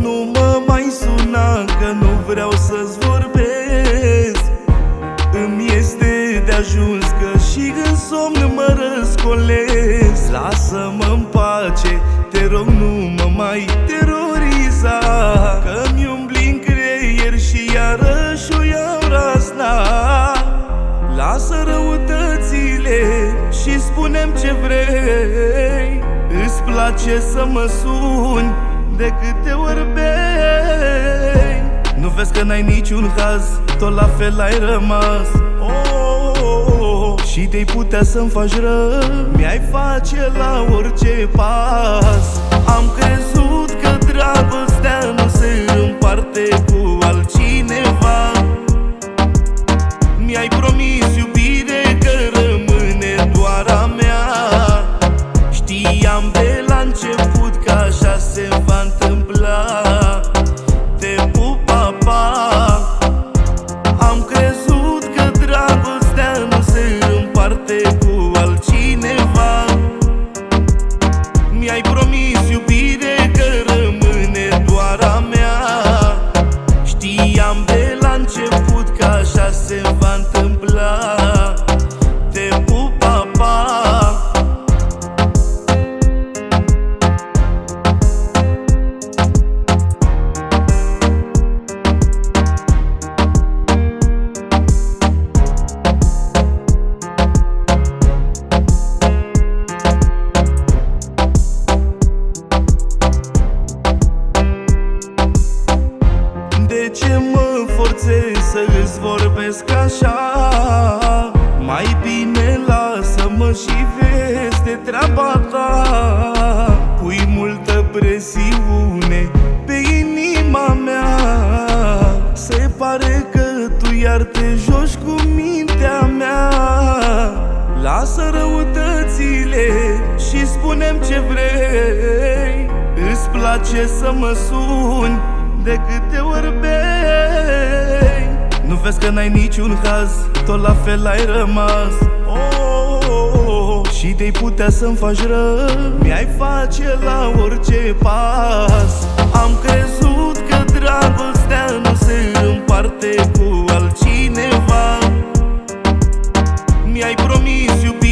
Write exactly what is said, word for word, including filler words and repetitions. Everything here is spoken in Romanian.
nu mă mai suna, că nu vreau să-ți vorbesc. Îmi este de ajuns că și în somn mă răscolesc. Lasă-mă-n pace, te rog, nu mă mai teroriza, că-mi umbli-n creier și iarăși o iau razna. Lasă răutățile și spune-mi ce vrei. Îți place să mă suni de câte ori bei. Nu vezi că n-ai niciun haz, tot la fel ai rămas. oh, oh, oh. Și te-ai putea să-mi faci rău, mi-ai face la orice pas. Am crezut că dragostea nu se împarte cu altcineva. Mi-ai promis iubire că rămâne doar a mea. Știam de la început că așa se va întâmpla. Te pup, pa, pa. Am crezut că dragostea nu se împarte cu altcineva. Mi-ai promis iubire că rămâne doar a mea. Știam de la început că așa se va întâmpla. Te pup, pa, pa. De ce mă forțez să îți vorbesc așa? Mai bine lasă-mă și vezi de treaba ta. Pui multă presiune pe inima mea. Se pare că tu iar te joci cu mintea mea. Lasă răutățile și spune-mi ce vrei. Îți place să mă suni de câte ori bei. Nu vezi că n-ai niciun haz, tot la fel ai rămas. oh, oh, oh. Și te-ai putea să-mi faci rău, mi-ai face la orice pas. Am crezut că dragostea nu se împarte cu altcineva. Mi-ai promis iubire